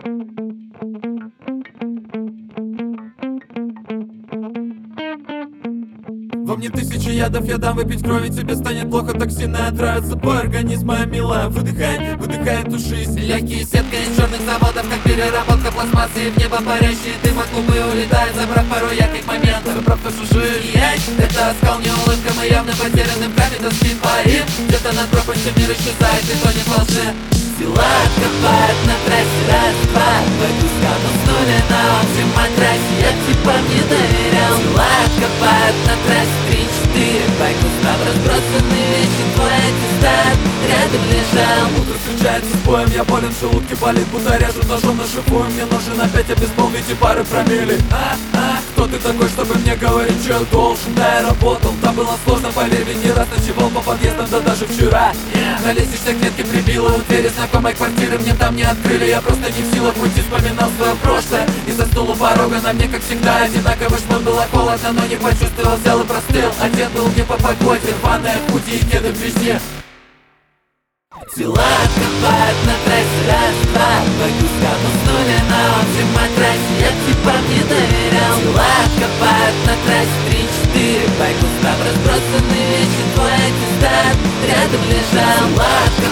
Во мне тысячи ядов, я дам выпить крови, тебе станет плохо, токсины отравятся по организм, моя милая. Выдыхай, выдыхай эту жизнь. Легкие сетка из черных заводов, как переработка пластмассы. И в небо парящие дыма клубы улетают, забрав порой ярких моментов. Забрав то, что жизнь, это оскал, не улыбка, мы явно потеряны в гамме, то спин парим. Где-то над пропастью мир исчезает, и то не волшеб. Сила копает на трассе, раз-два. Пойду сканули на общем матрасе, я типа не доверял. Сила копает на трассе, 3-4. Байкус там разбросаны вещи, твой аттестат рядом лежал. Утро встречается с боем, я болен, в желудке болит, будто режу ножом на шипую. Мне нужен опять обезболить и пары промилле. Кто ты такой, чтобы мне говорить, что я должен? Да, я работал, там было сложно, поверь, ведь не раз ночевал по подъездам, да даже вчера. На лестничной клетке прибило у двери знакомой квартиры, мне там не открыли. Я просто не в силах уйти, вспоминал свое прошлое. И заснул у порога, на мне, как всегда, одинаковый шмон. Было холодно, но не почувствовал, взял и простыл. Одет был не по погоде, рваная худи и кеды в весне. Тела копают на трассе, раз-два. Пойду сканули на общем матрасе, я типа не доверял. Тела копают на трассе, 3-4. Байкус там разбросаны вещи, твой аттестат рядом лежал.